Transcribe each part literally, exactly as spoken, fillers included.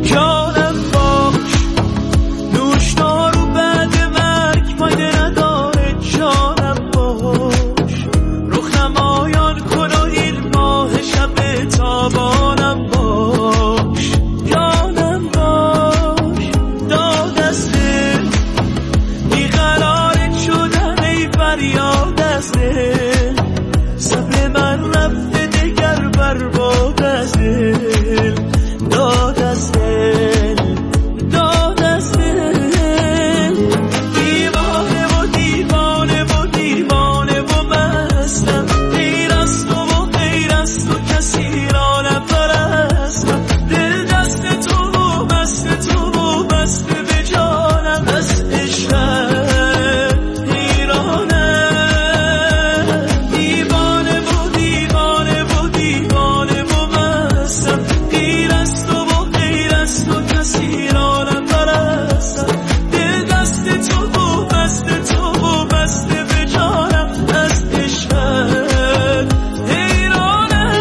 جانم باش، نوشدار و بعد مرگ فایده نداره. جانم باش، رخ نمایان کن و این ماه شب تابانم باش. جانم باش، داد از دل بیقرارت شدم ای فریاد از دل. صبر من رفته دگر برباد از دل. داد از دل، داد از دل. دیوانه و دیوانه و دیوانه و مستم، غیر از تو و غیر از تو کسی را نپرستم. دل دست تو و بست تو و بست به جانم، از عشقت حیرانم. دیوانه و دیوانه و دیوانه و مستم، غیر از تو و غیر از تو کسی را نپرستم. دل دست تو و بست تو و بست به جانم، از عشقت حیرانم.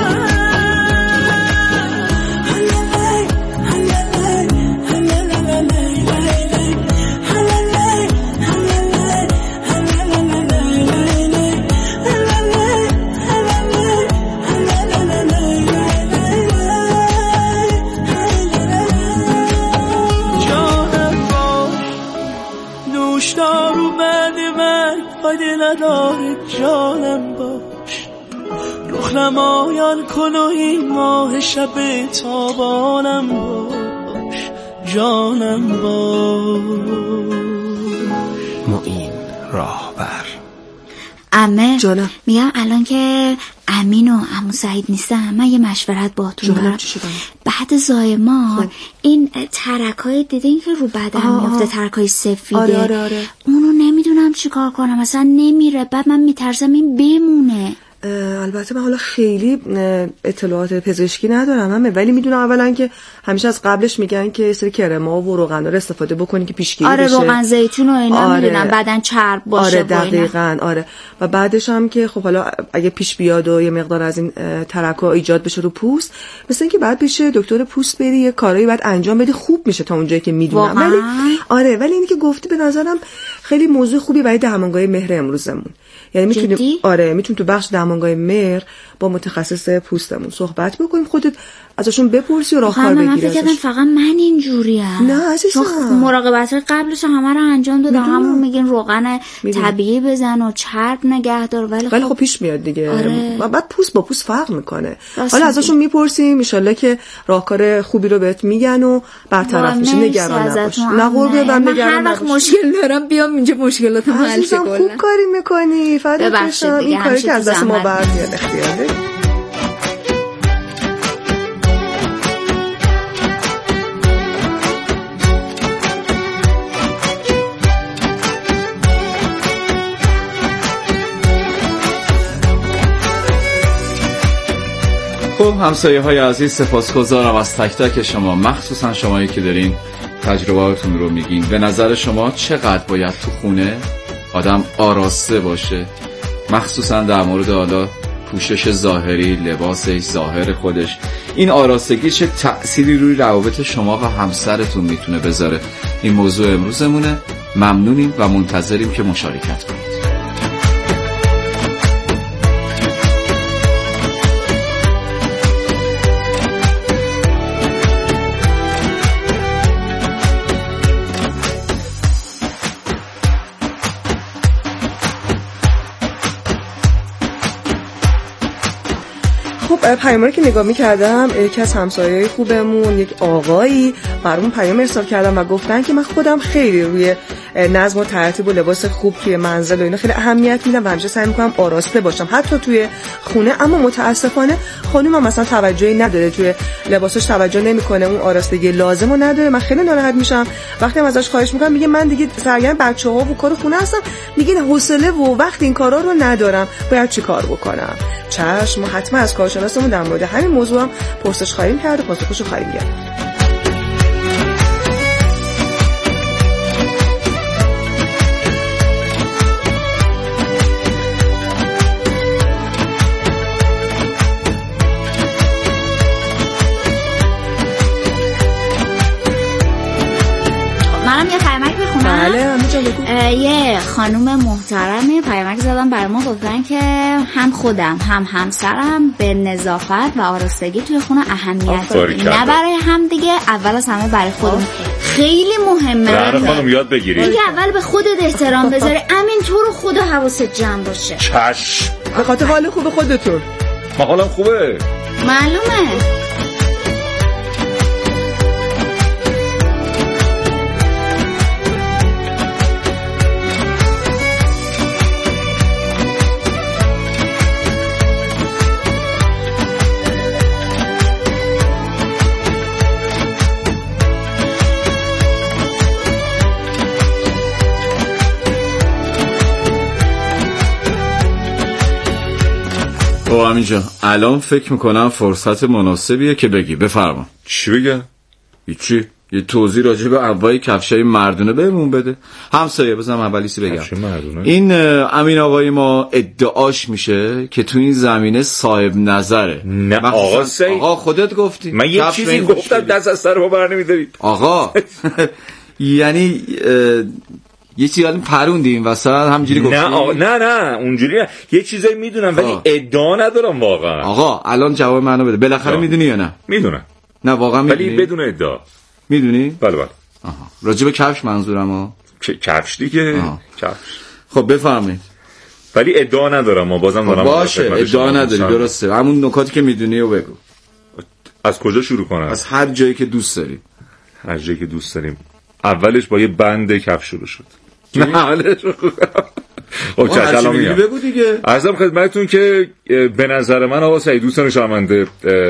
جانم باش، نوشدار و بعد مرگ فایده نداره. جانم باش، رخ نمایان کن و این ماه شب تابانم باش. جانم باش. معین راهبر. عمه جانم. میگم الان که امین و عمو سعید نیستن، من یه مشورت باهاتون جانم دارم. چی شدم؟ بعد زایمان این ترکای دیدین که رو بدن آه، میفته، آه. ترکای سفیده. آره آره آره. اونو نمیدونم چی کار کنم، اصلا نمیره. بعد من میترسم این بمونه. اه، البته من حالا خیلی اه، اطلاعات پزشکی ندارم همه، ولی میدونم اولا که همیشه از قبلش میگن که سری کرما و روغنا رو استفاده بکنی که پیشگیری آره بشه. روغن زیتون و اینا آره. میدونم بدن چرب باشه. آره و اینا. دقیقاً. آره و بعدش هم که خب حالا اگه پیش بیاد و یه مقدار از این ترک‌ها ایجاد بشه رو پوست، مثلا اینکه بعد پیش دکتر پوست بری، یه کارایی بعد انجام بدی، خوب میشه تا اونجایی که میدونم. ولی آره ولی اینی که گفتی به نظرم خیلی موضوع خوبی برای درمانگاه مهر امروزمون. یعنی میتونیم آره میتونیم تو بخش درمانگاه مهر با متخصص پوستمون صحبت بکنیم، خودت ازشون بپرسی و راهکار بگیری. من فکر کردم فقط من اینجوریم. نه عزیزم، مراقبت قبلش همه رو انجام دادم. همون میگن روغن طبیعی بزن و چرب نگه دار، ولی ولی خب پیش میاد دیگه. آره. و بعد پوست با پوست فرق میکنه. حالا ازشون میپرسیم، ان شاءالله که راهکار خوبی رو بهت میگن و برطرف میشه. نگران نباش. نه قربون من نگران نباش. هر وقت مشکل دارم بیام اینجا مشکلاتم حل شه. خوب کاری میکنی. فدات بشم. این کاری که از دست ما برمیاد اختیار داری. خب همسایه های عزیز، سپاسگزارم از تک تک شما، مخصوصا شمایی که دارین تجربهاتون رو میگین. به نظر شما چقدر باید تو خونه آدم آراسته باشه، مخصوصا در مورد حالا پوشش ظاهری، لباسش، ظاهر خودش؟ این آراستگی چه تأثیری روی روابط شما و همسرتون میتونه بذاره؟ این موضوع امروزمونه. ممنونیم و منتظریم که مشارکت کنید. خب پیام رو که نگاه می‌کردم، یکی از همسایه‌های خوبمون، یک آقایی برامون پیام ارسال کردن و گفتن که من خودم خیلی روی نظم و ترتیب و لباس خوب توی منزل و اینا خیلی اهمیت میدم و همیشه سعی می‌کنم آراسته باشم حتی توی خونه. اما متاسفانه خانومم مثلا توجهی نداره، توی لباسش توجه نمی‌کنه، اون آراستگی لازمو نداره. من خیلی ناراحت میشم وقتی ازش خواهش می‌کنم، میگه من دیگه سرگرم بچه‌ها و کار خونه هستم، میگه حوصله و وقت این کارا رو ندارم، باید چی کار بکنم؟ چشم، حتما از کارشناسمون در مورد همین موضوع هم پرسش خواهیم کرد و پاسخش رو خواهیم گرفت. منم یه پیامک بخونم. بله همینجا بگو. یه خانوم محترمی پیامک زدن برای ما، گفتن که هم خودم هم همسرم به نظافت و آرستگی توی خونه اهمیت داریم، نه برای هم دیگه، اول از همه برای خودمون. خیلی مهمه. بله خانم یاد بگیری. دیگه اول به خودت احترام بذاری، امین تو رو خدا حواست جمع باشه. چشم. به خاطر حال خوب خودتون. ما حالم خوبه. معلومه. او همینجا الان فکر میکنم فرصت مناسبیه که بگی. بفرما. چی بگم؟ هیچی، یه توضیح راجع به انواع کفشای مردونه بهمون بده. همسایه بزنم اولیسی بگم. این امین آقای ما ادعاش میشه که تو این زمینه صاحب نظره. نه آقا سید، آقا خودت گفتی. من یه چیزی گفتم دست از سر ما بر نمیدارید آقا. یعنی یه چیزی الان پروندیم وسط همینجوری گفتی؟ نه آقا نه نه اونجوری نه، یه چیزایی میدونم ولی ادعا ندارم واقعا. آقا الان جواب منو بده، بالاخره میدونی یا نه؟ میدونم. نه واقعا میدونی؟ ولی بدون ادعا. میدونی؟ بله بله. آها. راجع به کفش منظورم ها. کفش دیگه. کفش. خب بفرمایید. ولی ادعا ندارم، ما بازم دارم. باشه ادعا نداری، درسته. همون نکاتی که میدونی رو بگو. از کجا شروع کنم؟ از هر جایی که دوست داری. هر جایی که دوست داریم. اولش با یه بند کفش شروع شد. نه اولش خب چه سلام میگم. بگو دیگه. عرضم خدمتتون که به نظر من آقا سعید دوستان شرمنده،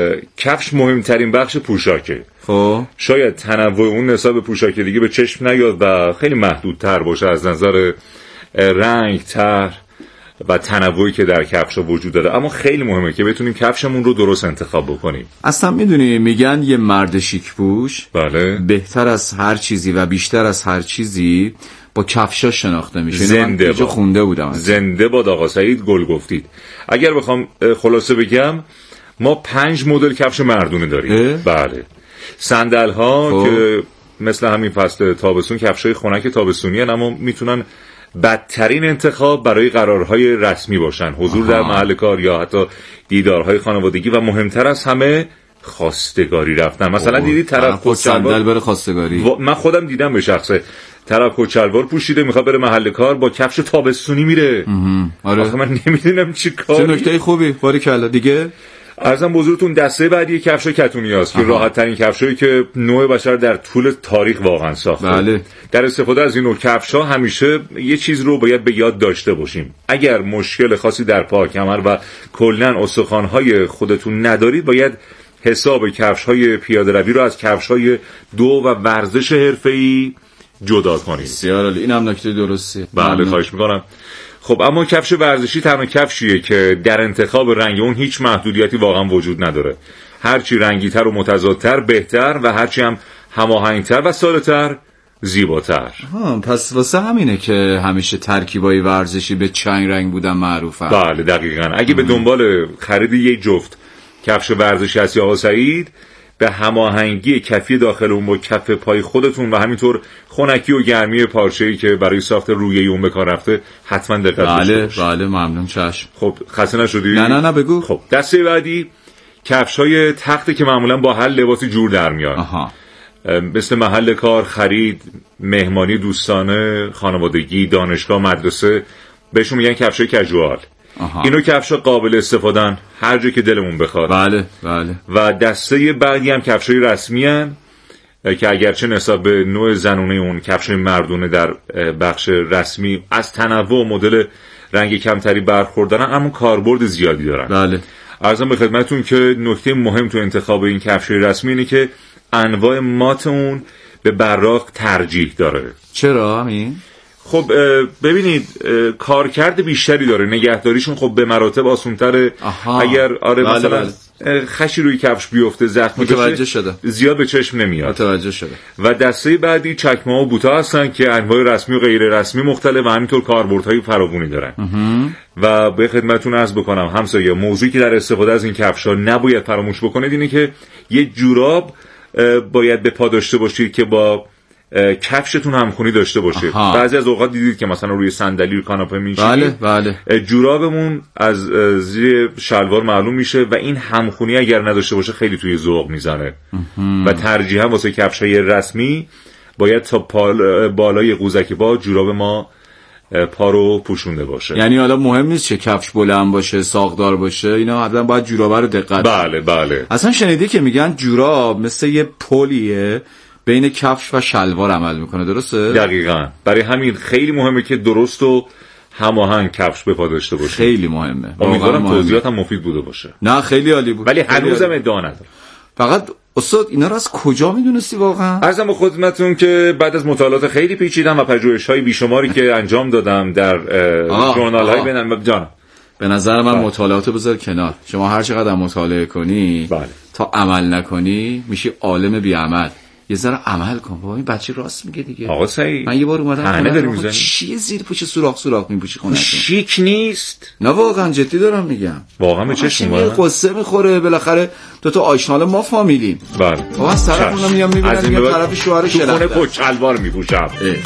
کفش مهمترین بخش پوشاکه. خب شاید تنوع اون نسبت به پوشاک دیگه به چشم نیاد و خیلی محدودتر باشه از نظر رنگ، طرح و تنوعی که در کفش وجود داره، اما خیلی مهمه که بتونیم کفشمون رو درست انتخاب بکنیم. اصلا میدونی میگن یه مرد شیک پوش بله بهتر از هر چیزی و بیشتر از هر چیزی با کفشا شناخته میشه. زنده با. خونده بودم. زنده باد آقا سعید، گل گفتید. اگر بخوام خلاصه بگم، ما پنج مدل کفش مردونه داریم. بله. صندل ها که مثل همین فصل تابستون کفشای خنک تابستونی هن، اما میتونن بدترین انتخاب برای قرارهای رسمی باشن، حضور آها. در محل کار یا حتی دیدارهای خانوادگی و مهمتر از همه خواستگاری رفتن. مثلا دیدی طرف کت شلوار بره خواستگاری. و... من خودم دیدم به شخصه، طرف کت شلوار پوشیده میخواد بره محل کار با کفش تابستونی میره. آره. آخه من نمیدونم چی کار. چه نکته خوبی باریکلا دیگه. عرضم بزرگتون دسته بعدی کفش کتونی هست که راحت ترین کفشایی که نوع بشر در طول تاریخ واقعا ساخته. بله. در استفاده از این نوع کفش‌ها همیشه یه چیز رو باید به یاد داشته باشیم. اگر مشکل خاصی در پا، کمر و کلاً استخوان‌های خودتون ندارید، باید حساب کفش‌های پیاده روی رو از کفش‌های دو و ورزش حرفه‌ای جدا کنید. بسیار عالی، اینم نکته درستی. بله خواهش می‌کنم. خب اما کفش ورزشی تنها کفشیه که در انتخاب رنگ اون هیچ محدودیتی واقعا وجود نداره. هرچی رنگی‌تر و متضادتر بهتر و هرچی هم هماهنگ‌تر و ساده‌تر زیباتر. ها پس واسه همینه که همیشه ترکیبای ورزشی به چنگ رنگ بودن معروفن. بله دقیقاً. اگه به دنبال خرید یک جفت کفش ورزشی هستی آقا سعید، به هماهنگی کفی داخل اون با کف پای خودتون و همینطور خنکی و گرمی پارچه‌ای که برای ساخت رویه اون به کار رفته حتما دقت بله باشید. بله ممنون چشم. خب خسته نشدی؟ نه نه نه بگو. خب دسته بعدی کفش‌های تخته که معمولا با هر لباسی جور در میاد. آها. مثل محل کار، خرید، مهمانی دوستانه، خانوادگی، دانشگاه، مدرسه، بهشون میگن کفش‌های کژوال. آها. اینو کفشا قابل استفادهن هر جا که دلمون بخواد. بله بله. و دسته بعدی هم کفشای رسمی هن که اگرچه نسبت به نوع زنونه اون کفشای مردونه در بخش رسمی از تنوع و مدل رنگ کمتری برخوردارن، اما کاربرد زیادی دارن. بله. عرضم به خدمتتون که نکته مهم تو انتخاب این کفشای رسمی اینه که انواع مات اون به براق ترجیح داره. چرا همین؟ خب ببینید کارکرد بیشتری داره، نگهداریشون خب به مراتب آسان‌تره. اگر آره بله مثلا بله. خشی روی کفش بیفته، زخمی بشه، زیاد به چشم نمیاد. متوجه شده. و دسته بعدی چکمه ها و بوتا هستن که انواع رسمی و غیر رسمی مختلف و همینطور کاربردهای فراوانی دارن. و به خدمتتون عرض بکنم همسایه، موضوعی که در استفاده از این کفش‌ها نباید فراموش بکنید اینه که یه جوراب باید به پا داشته باشید که با کفشتون همخونی داشته باشه. آها. بعضی از اوقات دیدید که مثلا روی صندلی و کاناپه میشینید، بله بله، جورابمون از زیر شلوار معلوم میشه و این همخونی اگر نداشته باشه خیلی توی ذوق میزنه و ترجیحاً واسه کفشای رسمی باید تا پال بالای قوزک پا جوراب ما پا رو پوشونده باشه. یعنی حالا مهم نیست چه کفش بلند باشه، ساقدار باشه، اینا حتما باید جوراب رو دقت. بله بله. اصلا شنیدی که میگن جوراب مثل یه پلیه بین کفش و شلوار عمل میکنه، درسته؟ دقیقاً. برای همین خیلی مهمه که درست و هماهنگ کفش به پا داشته باشه. خیلی مهمه. امیدوارم توضیحاتم مفید بوده باشه. نه خیلی عالی بود. ولی هنوزم ادعا ندارم. فقط استاد اینا رو از کجا میدونستی واقعا؟ عرضم به خدمتتون که بعد از مطالعات خیلی پیچیدم و پژوهش‌های بیشماری که انجام دادم در ژورنال‌های بین جان، به نظر من مطالعاتو بذار کنار. شما هر چقدر مطالعه کنی بله. تا عمل نکنی میشی عالم بی عمل. یه ذره عمل کن. بابا این بچه راست میگه دیگه. آقا سعید، من یه بار اومدم خونه داری میزنی؟ چیه زیر پوش سوراخ سوراخ میپوشی خونه؟ شیک نیست. نه واقعا جدی دارم میگم. واقعا به چشم اومد. قصه میخوره بالاخره دو تا آشنال ما فامیلیم. بله. واقعا طرفمون میام میبینم یه طرف شوهر شلخته. تو خونه پوچ الوار میپوشم.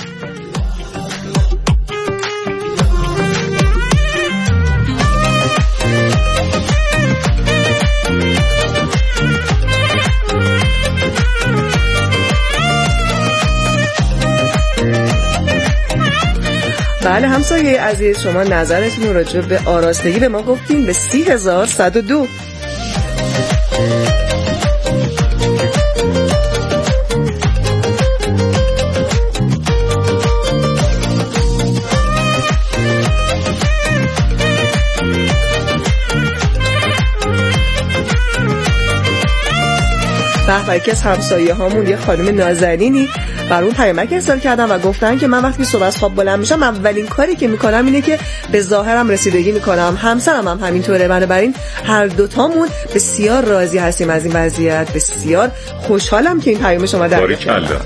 بله همسایه عزیز، شما نظرتون راجع به آراستگی به ما گفتیم به سی هزار صد و دو. به یکی از همسایه هامون یه خانم نازنینی برام پیامک ارسال کردن و گفتن که من وقتی صبح از خواب بلند میشم اولین کاری که میکنم اینه که به ظاهرم رسیدگی میکنم. همسرم هم همینطوره. بنابراین هر دوتامون بسیار راضی هستیم از این وضعیت. بسیار خوشحالم که این پیام شما دریافت کردم.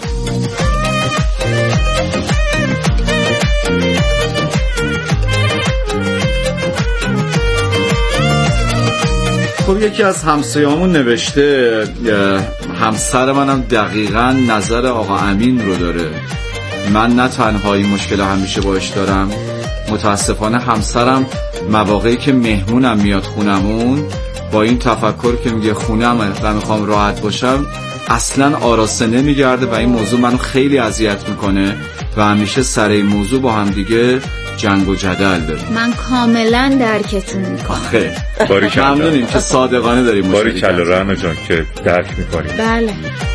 خب یکی از همسایه‌هامون نوشته همسر منم دقیقاً نظر آقا امین رو داره. من نه تنها این مشکل همیشه باش دارم، متاسفانه همسرم مواقعی که مهمونم میاد خونمون با این تفکر که میگه خونم و میخوام راحت باشم اصلاً آراسته نمیگرده و این موضوع منو خیلی اذیت میکنه و همیشه سر این موضوع با هم دیگه جنگ و جدل داریم. من کاملا درکتون میکنم. خیلی ممنونیم که صادقانه داریم. باری کلا رحمه جان که درک میکنیم. بله.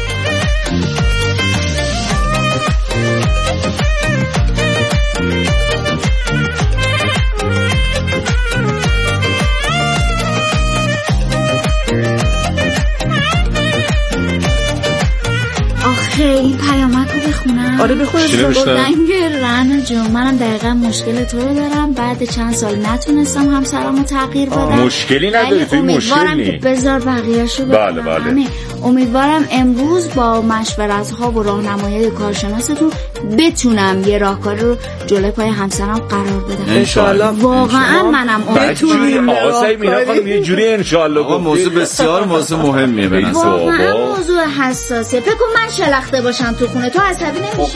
این پیامک رو بخونم. آره بخونم. گفتن رنا جون منم دقیقا مشکل تو رو دارم، بعد چند سال نتونستم همسرمو تغییر بدم. مشکلی نداری توی مشکلی بذار بقیه‌شو بگم. بله بله. امیدوارم امروز با مشورت ها و راهنمایی کارشناستون بتونم یه راهکاری رو جلوی پای همسرم قرار بدم. ان شاء الله. واقعا منم امیدوارم. آقا سعید مینا خانم یه جوری ان شاء الله. آقا موضوع بسیار موضوع مهمیه به نظر. واقعا موضوع حساسه. فکر کنم من شلخته باشم تو خونه تو عصبی نمیشی؟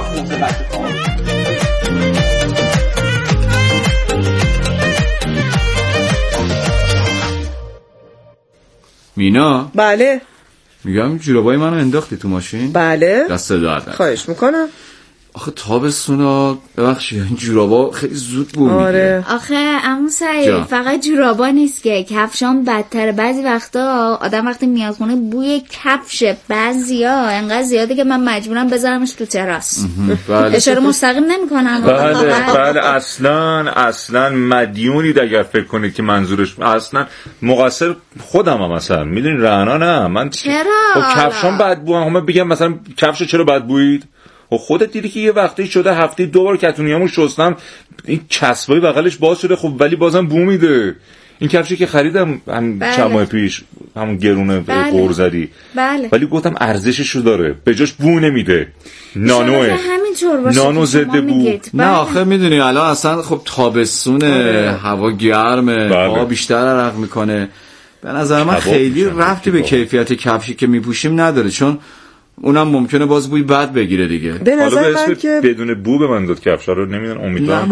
مینا. بله. میگم جورابای منو انداختی تو ماشین؟ بله. دست دادن. خواهش میکنم. آخه تابستونا ببخشید این جورابا خیلی زود بو میگیره. آره. آخه عمو سعید فقط جورابا نیست که کفشام بدتره. بعضی وقتا آدم وقتی میاد خونه بوی کفش بعضیا انقدر زیاده که من مجبورم بذارمش تو تراس. بله. اشاره مستقیم نمی‌کنم. بله بله اصلا اصلا مدیونید اگر فکر کنید که منظورش اصلا مقصر خودم هم مثلا میدونی رعنا نه من چرا خب کفشام بدبو هم بگم مثلا کفشو چرا بدبویید و خودت دیدی که یه وقتی شده هفته دو بار کتونیامو شستم این چسبای بغلش باز شده خب ولی بازم بو میده. این کفشی که خریدم هم بله. چند ماه پیش همون گرونه بله. قرزدی بله. ولی گفتم ارزششو داره به جاش بو نمیده. نانوه نانو ضد بو. بله. نه آخه میدونی الان اصلا خب تابستونه هوا گرمه بله. هوا بیشتر عرق میکنه به نظر من خیلی ربطی به کیفیت کفشی که میپوشیم نداره چون اونم ممکنه باز بوی بد بگیره دیگه. به نظر من که بدون بو به من داد کفشا رو نمیدونم امیدوارم.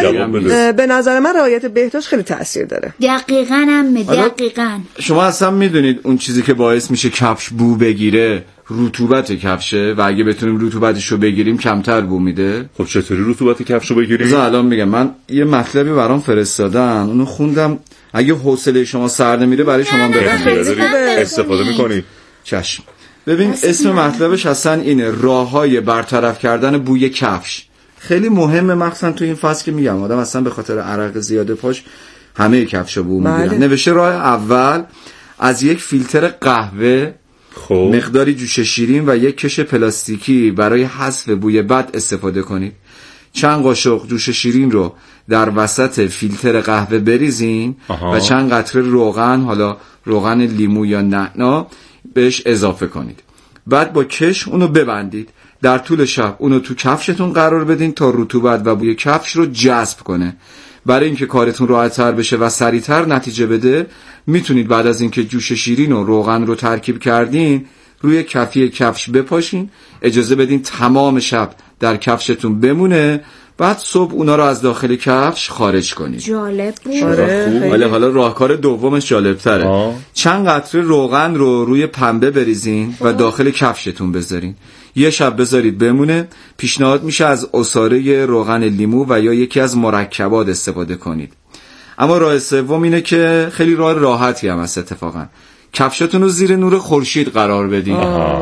به نظر من رعایت بهداشت خیلی تاثیر داره. دقیقاً هم دقیقاً. شما اصلا میدونید اون چیزی که باعث میشه کفش بو بگیره رطوبت کفشه و اگه بتونیم رطوبتش رو بگیریم کمتر بو میده. خب چطوری رطوبت کفش رو بگیریم؟ بذار الان میگم. من یه مطلبی برام فرستادن اونو خوندم، اگه حوصله شما سر نمیره برای شما بخونم. استفاده میکنی؟ چشم. ببین اسم مطلبش اصلا اینه، راههای برطرف کردن بوی کفش. خیلی مهمه مخصوصا تو این فصل که میگم آدم اصلا به خاطر عرق زیاد پاش همه کفشا بو میگیرن. نوشته راه اول از یک فیلتر قهوه، خب مقداری جوش شیرین و یک کش پلاستیکی برای حذف بوی بد استفاده کنید. چند قاشق جوش شیرین رو در وسط فیلتر قهوه بریزین و چند قطره روغن، حالا روغن لیمو یا نعنا، بهش اضافه کنید. بعد با کش اونو ببندید. در طول شب اونو تو کفشتون قرار بدین تا رطوبت و بوی کفش رو جذب کنه. برای اینکه کارتون راحت‌تر بشه و سریع‌تر نتیجه بده، میتونید بعد از اینکه جوش شیرین و روغن رو ترکیب کردین روی کفی کفش بپاشین، اجازه بدین تمام شب در کفشتون بمونه، بعد صبح اونا رو از داخل کفش خارج کنید. جالب بود. آره ولی حالا راهکار دومش جالب‌تره. آه. چند قطره روغن رو روی پنبه بریزین و داخل کفشتون بذارین. یه شب بذارید بمونه. پیشنهاد میشه از عصاره روغن لیمو و یا یکی از مرکبات استفاده کنید. اما راه سوم اینه که خیلی راه راحتی هم هست اتفاقا. کفشتون رو زیر نور خورشید قرار بدین.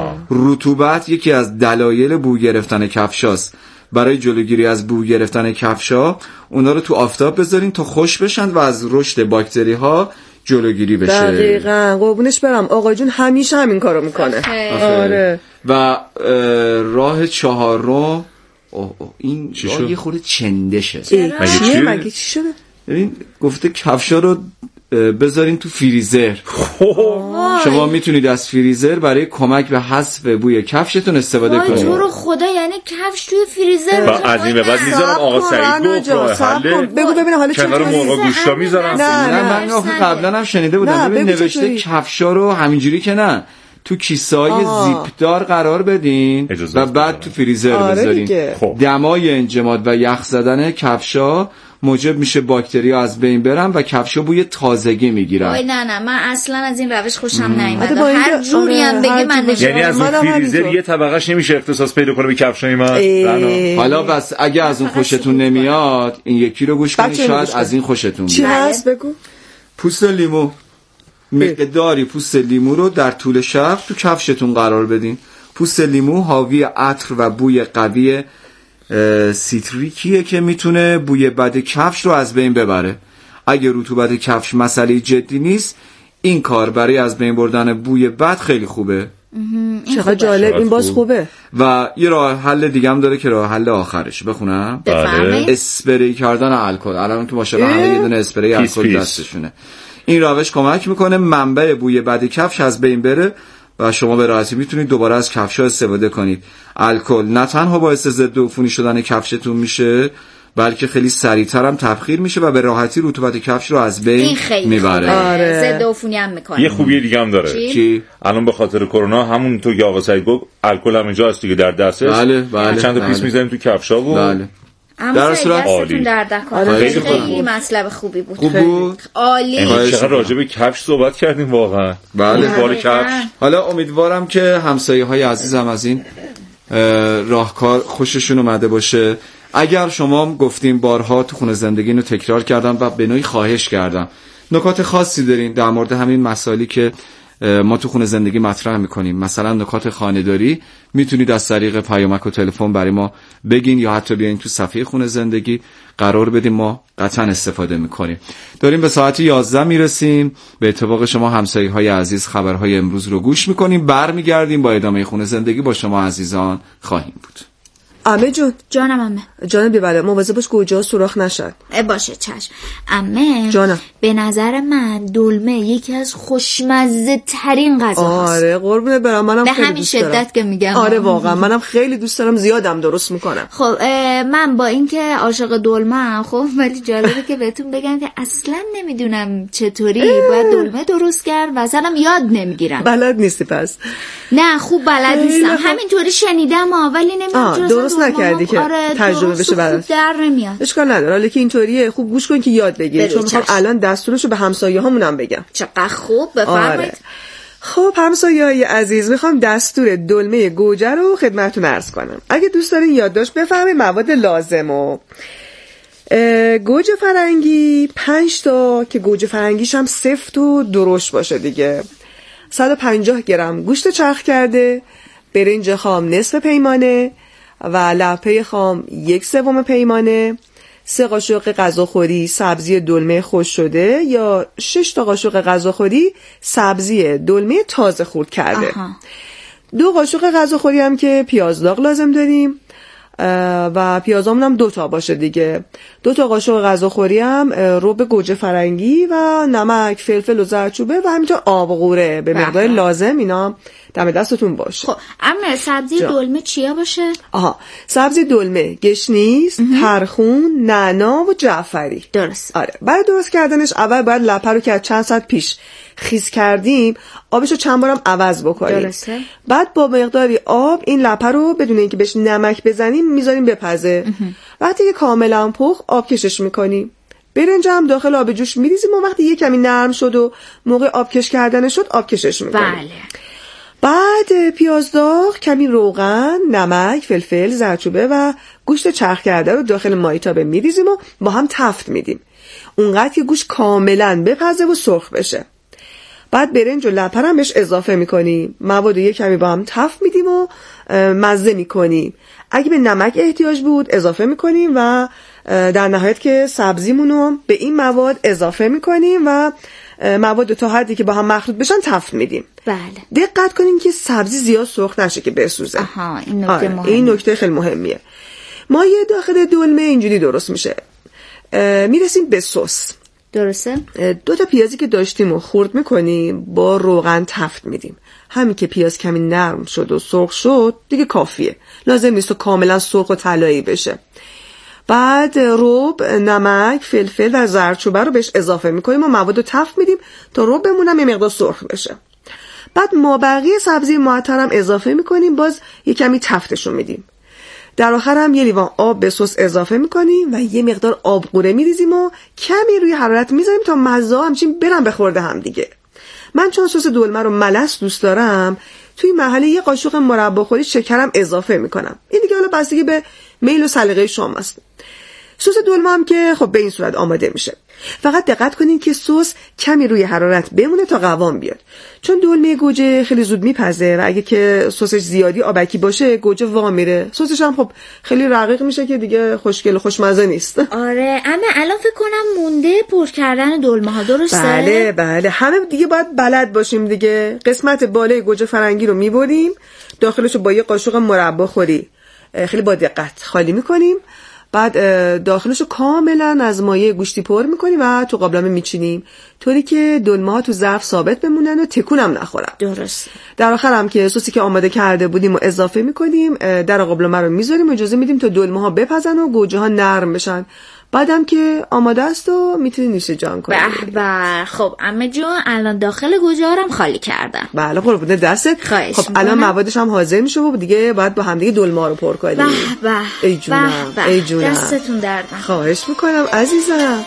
رطوبت یکی از دلایل بو گرفتن کفشاست. برای جلوگیری از بو گرفتن کفشا اونا رو تو آفتاب بذارین تا خوش بشن و از رشد باکتری ها جلوگیری بشه. دقیقاً قربونش برم آقا جون همیشه همین کارو میکنه. آره. و راه چهارم این راه یه خورده چندشه. چیه مگه چی شده؟ ببین گفته کفشا رو بذارین تو فریزر. شما میتونید از فریزر برای کمک به حذف بوی کفشتون استفاده کنید. تو رو خدا یعنی کفش توی فریزر با از این به بعد میذارم آقا سعید گفت حله. بگو ببینم حالا چه کنار مرغ گوشتا میذارم. نه من آخه قبلا هم شنیده بودم. ببین نوشته کفشا رو همینجوری که نه تو کیسه‌های زیپدار قرار بدین و بعد تو فریزر بذارین. دمای انجماد و یخ زدن کفشا موجب میشه باکتریا از بین برن و کفشا بوی تازگی میگیرن. وای نه نه من اصلا از این روش خوشم نمیاد. هر جوری هم بگی من نمیشه. یعنی از اون فریزر یه طبقهش نمیشه اختصاص پیدا کنه به کفشای من. حالا بس اگه از اون خوشتون نمیاد این یکی رو گوش کنید، شاید از این خوشتون بیاد. چی هست بگو؟ پوست لیمو. مقداری پوست لیمو رو در طول شب تو کفشتون قرار بدین. پوست لیمو حاوی عطر و بوی قوی سیتریکیه که میتونه بوی بد کفش رو از بین ببره. اگه رطوبت کفش مسئله جدی نیست، این کار برای از بین بردن بوی بد خیلی خوبه. چقدر جالب، این باز خوبه. و یه راه حل دیگه هم داره که راه حل آخرش بخونم. بله. اسپری کردن الکل. الان تو ماشاءالله همه یه دونه اسپری الکل دستشونه. این روش کمک میکنه منبع بوی بد کفش از بین بره و شما به راحتی میتونید دوباره از کفش‌ها استفاده کنید. الکل نه تنها باعث ضد عفونی شدن کفشتون میشه، بلکه خیلی سریعتر هم تبخیر میشه و به راحتی رطوبت کفش رو از بین میبره. آره. ضد عفونی هم میکنه. یه خوبی دیگه هم داره. چی؟ چی؟ الان به خاطر کرونا همون تو که آقا سعید گفت الکل هم اینجا هست دیگه در دست است. بله بله. چند تا بله. پیس میذاریم تو کفشا و بله. در صورت عالی. خیلی خیلی مطلب خوبی بود. خوب بود. عالی. چقدر راجع به کفش صحبت کردیم واقعا. بله. بار کفش. حالا امیدوارم که همسایه‌های عزیزم از این راهکار خوششون اومده باشه. اگر شما گفتیم بارها تو خونه زندگی اینو تکرار کردم و به نوعی خواهش کردم، نکات خاصی دارین در مورد همین مسائلی که ما تو خونه زندگی مطرح میکنیم، مثلا نکات خانه‌داری، میتونید از طریق پیامک و تلفن برای ما بگین یا حتی بیاین تو صفحه خونه زندگی قرار بدیم، ما قطعا استفاده میکنیم. داریم به ساعت یازده میرسیم. به اتفاق شما همسایه‌های عزیز خبرهای امروز رو گوش میکنیم، برمیگردیم با ادامه خونه زندگی با شما عزیزان خواهیم بود. عمه جون. جانم عمه. جانم بیبله مواظب باش گوجه ها سوراخ نشد. باشه چشم. عمه جانم. به نظر من دلمه یکی از خوشمزه ترین غذاست. آره قربونت برم، منم خیلی دوست دارم. به همین شدت که میگم. آره واقعا منم خیلی دوست دارم، زیادم درست میکنم. خب من با اینکه عاشق دلمه، خب ولی جالبه که بهتون بگم که اصلا نمیدونم چطوری باید دلمه درست کرد و اصلا یاد نمیگیرم. بلد نیستی پس؟ نه خوب بلد نیستم، همینطوری شنیدم ها، ولی نمیدونم درست نکردی که آره تجربه بشه برات. در نمیاد. اشکال نداره، حالا که اینطوریه خوب گوش کن که یاد بگیری، چون میخوام الان دستورشو به همسایه‌هامونم بگم. چقدر خوب، بفرمایید. آره. خب همسایه‌های عزیز، میخوام دستور دلمه گوجه رو خدمتتون عرض کنم. اگه دوست دارین یادداشت بفرمایید مواد لازمو. گوجه فرنگی پنج تا که گوجه فرنگیش هم سفت و درشت باشه دیگه. صد و پنجاه گرم گوشت چرخ کرده، برنج خام نصف پیمانه و لپه خام یک سوم پیمانه، سه قاشق غذاخوری سبزی دلمه خشک شده یا شش تا قاشق غذاخوری سبزی دلمه تازه خورد کرده. آها. دو قاشق غذاخوری هم که پیاز داغ لازم داریم و پیازامون هم دو تا باشه دیگه. دو تا قاشق غذاخوری هم رب گوجه فرنگی و نمک، فلفل و زردچوبه و همینطور آب قوره به مقدار لازم، اینا دم دستتون باشه. خب اما سبزی جا. دلمه چیا باشه؟ آها سبزی دلمه گشنیز، ترخون، نعنا و جعفری. درست. آره برای درست کردنش اول باید لپه رو که از چند ساعت پیش خیس کردیم آبشو چند بارم عوض بکنیم. درسته. بعد با مقداری آب این لپه رو بدون اینکه بهش نمک بزنیم میذاریم بپزه. وقتی که کاملا پخت آب کشش میکنیم. برنج هم داخل آب جوش میریزیم و وقتی یه کمی نرم شد و موقع آب کش کردن شد آب کشش میکنیم. بله. بعد پیاز داغ، کمی روغن، نمک، فلفل، زردچوبه و گوشت چرخ کرده رو داخل مایتابه میریزیم و با هم تفت میدیم. اونقدر که گوشت کاملا بپزه و سرخ بشه. بعد برنج و لپه هم بهش اضافه میکنیم. مواد یک کمی با هم تفت میدیم و مزه میکنیم. اگه به نمک احتیاج بود اضافه میکنیم و در نهایت که سبزیمونو به این مواد اضافه میکنیم و مواد تا حدی که با هم مخلوط بشن تفت میدیم. بله. دقت کنیم که سبزی زیاد سرخ نشه که بسوزه. آها این نکته آره. مهمه. این نکته خیلی مهمیه. ما یه داخل دلمه اینجوری درست میشه. میرسیم به سس. درسته؟ دو تا پیازی که داشتیم و خورد میکنیم با روغن تفت میدیم. همین که پیاز کمی نرم شد و سرخ شد دیگه کافیه. لازم نیست و کاملا سرخ و طلایی بشه. بعد رب، نمک، فلفل و زردچوبه رو بهش اضافه میکنیم و مواد رو تفت میدیم تا ربمون هم یه مقدار سرخ بشه. بعد مابقی سبزی معطر هم اضافه میکنیم، باز یه کمی تفتشون میدیم. در آخر هم یه لیوان آب به سس اضافه میکنیم و یه مقدار آب قوره میریزیم و کمی روی حرارت میذاریم تا مزه ها همچین برن بخورده هم دیگه. من چون سس دلمه رو ملس دوست دارم توی مرحله یه قاشق مربا خوری شکرم اضافه میکنم. این دیگه حالا بستگی به میل و سلیقه شما است. سس دلمه هم که خب به این صورت آماده میشه. فقط دقت کنین که سس کمی روی حرارت بمونه تا قوام بیاد، چون دلمه گوجه خیلی زود میپزه و اگه که سسش زیادی آبکی باشه گوجه وا میره. سسش هم خب خیلی رقیق میشه که دیگه خوشگل و خوشمزه نیست. آره اما الان فکر کنم مونده پر کردن دلمه ها، درسته؟ بله بله همه دیگه باید بلد باشیم دیگه. قسمت بالای گوجه فرنگی رو میبریم، داخلش رو با یه قاشق مربا خوری خیلی با دقت خالی میکنیم. بعد داخلش رو کاملا از مایه گوشتی پر میکنیم و تو قابلمه میچینیم طوری که دلمه ها تو ظرف ثابت بمونن و تکون هم نخورن. درست. در آخر هم که سوسی که آماده کرده بودیم و اضافه میکنیم، در قابلمه رو میذاریم و اجازه میدیم تا دلمه ها بپزن و گوجه ها نرم بشن. بعدم که آماده است و میتونی نیش جان کنی. به به. خب عمه جون الان داخل گوجه ها رو خالی کردم. بله قربونت دستت. خب الان موادش هم حاضر میشه و دیگه باید با هم دیگه دلمه ها رو پر کنیم. به به. ای جونم ای جونم. دستتون درد نکنه. خواهش میکنم عزیزم.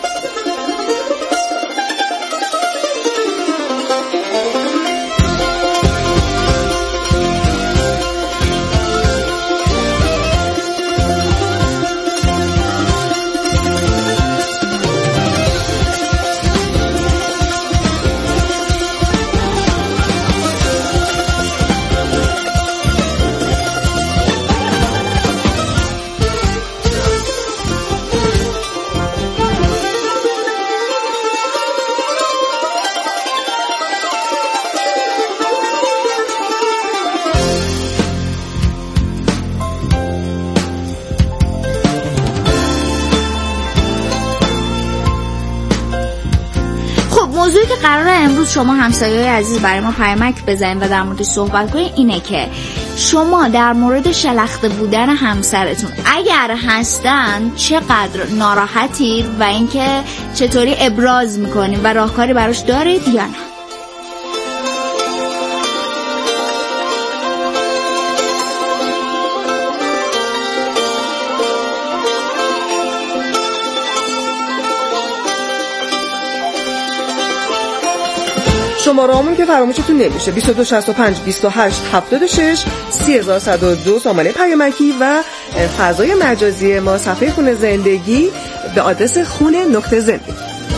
قراره امروز شما همسایه‌های عزیز برای ما پیامک بزنید و در موردش صحبت کنید اینه که شما در مورد شلخته بودن همسرتون اگر هستن چقدر ناراحتید و اینکه چطوری ابراز میکنید و راهکاری براش دارید یا نه. شماره‌مون که فراموشتون نمیشه بیست و دو شصت و پنج بیست و هشت هفتاد و شش سی هزار و صد و دو سامانه پیامکی و فضای مجازی ما صفحه خونه زندگی به آدرس خونه نقطه زندگی.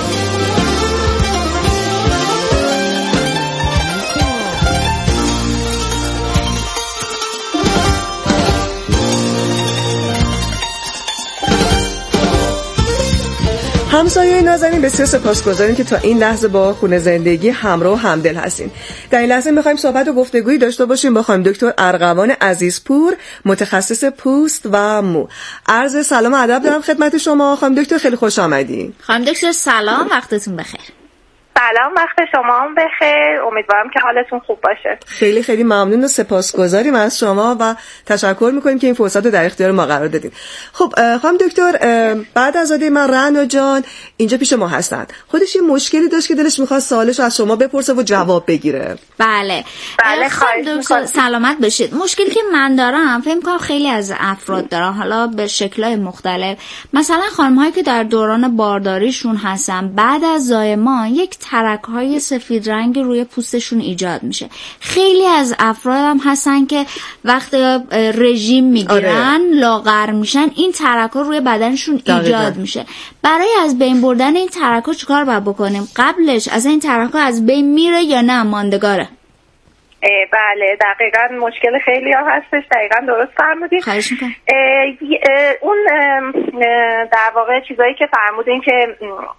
همسایه نازنین بسیار سپاسگزاریم که تا این لحظه با خونه زندگی همراه و همدل هستین. در این لحظه می‌خوایم صحبت و گفتگویی داشته باشیم با خانم دکتر ارغوان عزیزپور، متخصص پوست و مو. عرض سلام و ادب دارم خدمت شما خانم دکتر، خیلی خوش آمدین. خانم دکتر سلام، وقتتون بخیر. سلام، وقت شما هم بخیر. امیدوارم که حالتون خوب باشه. خیلی خیلی ممنون و سپاسگزاریم از شما و تشکر میکنیم که این فرصت رو در اختیار ما قرار دادید. خب خانم دکتر، بعد از آده من رنا جان اینجا پیش ما هستن. خودش یه مشکلی داشت که دلش میخواد سوالش از شما بپرسه و جواب بگیره. بله بله خواهش دکتر سلامت باشید. مشکلی که من دارم فکر کنم خیلی از افراد دارن، حالا به شکل‌های مختلف. مثلا خانم‌هایی که در دوران بارداریشون هستن بعد از زایمان یک ترک‌های سفید رنگ روی پوستشون ایجاد میشه. خیلی از افراد هم هستن که وقتی رژیم میگیرن آره. لاغر میشن، این ترک‌ها روی بدنشون دقیقا. ایجاد میشه. برای از بین بردن این ترک‌ها چیکار باید بکنیم؟ قبلش از این ترک‌ها از بین میره یا نه ماندگاره؟ بله دقیقاً مشکل خیلی ها هستش، دقیقاً درست فرمودید. خواهش میکنم. اون در واقع چیزایی که فرمودین که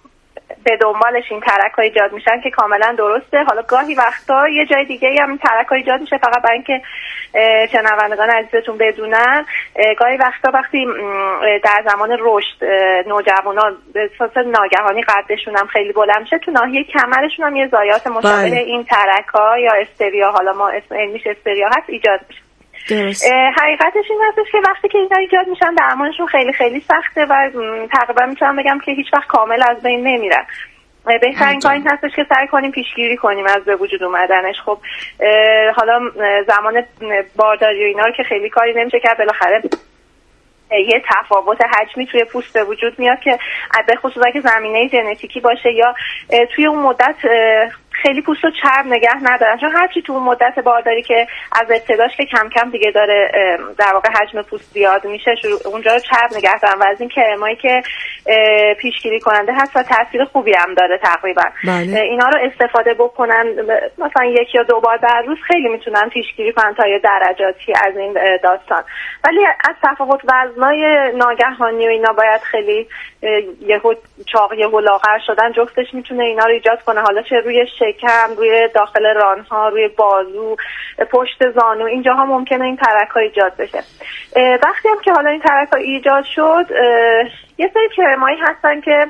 به دنبالش این ترک‌ها ایجاد میشن که کاملا درسته. حالا گاهی وقتا یه جای دیگه هم این ترک‌ها ایجاد میشه، فقط برای اینکه شنوندگان عزیزتون بدونن گاهی وقتا وقتی در زمان رشد نوجوانان به صورت ناگهانی قدشون هم خیلی بلند میشه، تو ناحیه کمرشون هم یه ضایعات مشابه این ترک‌ها یا استریا، حالا ما اسم علمیش استریا هست، ایجاد میشه. درست. حقیقتش این هستش که وقتی که اینا ایجاد میشن درمانشون خیلی خیلی سخته و تقریبا میتونم بگم که هیچ وقت کامل از بین نمیرن. بهترین کار این هستش که سعی کنیم پیشگیری کنیم از به وجود اومدنش. خب حالا زمان بارداری و اینا رو که خیلی کاری نمیشه کرد، بالاخره یه تفاوت حجمی توی پوست به وجود میاد که به خصوص اگه زمینه ژنتیکی باشه یا توی اون مدت خیلی پوست رو چرب نگه ندارن، چون هرچی تو مدت بارداری که از ابتداش که کم کم دیگه داره در واقع حجم پوست زیاد میشه، اونجا رو چرب نگه دارن و از این کرمایی که پیشگیری کننده هست و تاثیر خوبی هم داره تقریبا. بله. اینا رو استفاده بکنن مثلا یک یا دو بار در روز خیلی میتونن پیشگیری کنن تا یه درجاتی از این داستان. ولی از تفاوت وزنای ناگهانی و اینا باید خیلی یهو چاق یهو لاغر شدن جفتش میتونه اینا رو ایجاد کنه، حالا چه روی شکم، روی داخل رانها، روی بازو، پشت زانو، اینجاها ممکنه این ترک‌ها ایجاد بشه. وقتی هم که حالا این ترک‌ها ایجاد شد، یه سری کرمایی هستن که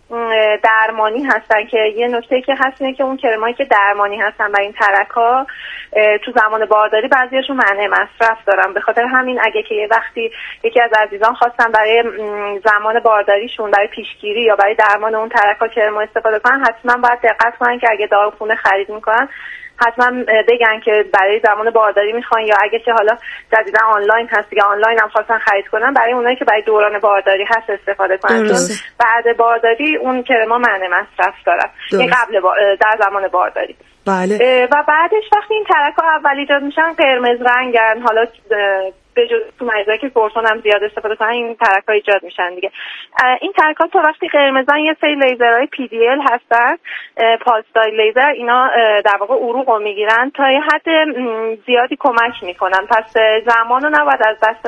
درمانی هستن که یه نکته که هست اینه که اون کرمایی که درمانی هستن برای این ترک‌ها تو زمان بارداری بعضیاشون منع مصرف دارن. به خاطر همین اگه که یه وقتی یکی از عزیزان خواستن برای زمان بارداریشون برای پیشگیری یا برای درمان اون ترک‌ها کرم استفاده کنن، حتما باید دقت کنن که اگه داروخونه خرید میکنن حتما بگن که برای زمان بارداری میخوان، یا اگه که حالا جدیدا آنلاین هست دیگه آنلاین هم خواستن خرید کنن برای اونایی که برای دوران بارداری هست استفاده کنن، چون بعد بارداری اون کرما منع مصرف دارن، این قبل با... در زمان بارداری. بله. و بعدش وقتی این ترک‌ها اول ایجاد میشن قرمز رنگن، حالا به جز تو مریضایی که کورتون هم زیاد استفاده کنن این ترک‌ها ایجاد میشن دیگه. این ترک‌ها تا وقتی قرمزن یه سری لیزرهای پی دی ال هستن، پالس دای لیزر، اینا در واقع عروق رو میگیرن تا یه حد زیادی کمک میکنن، پس زمانو نباید از دست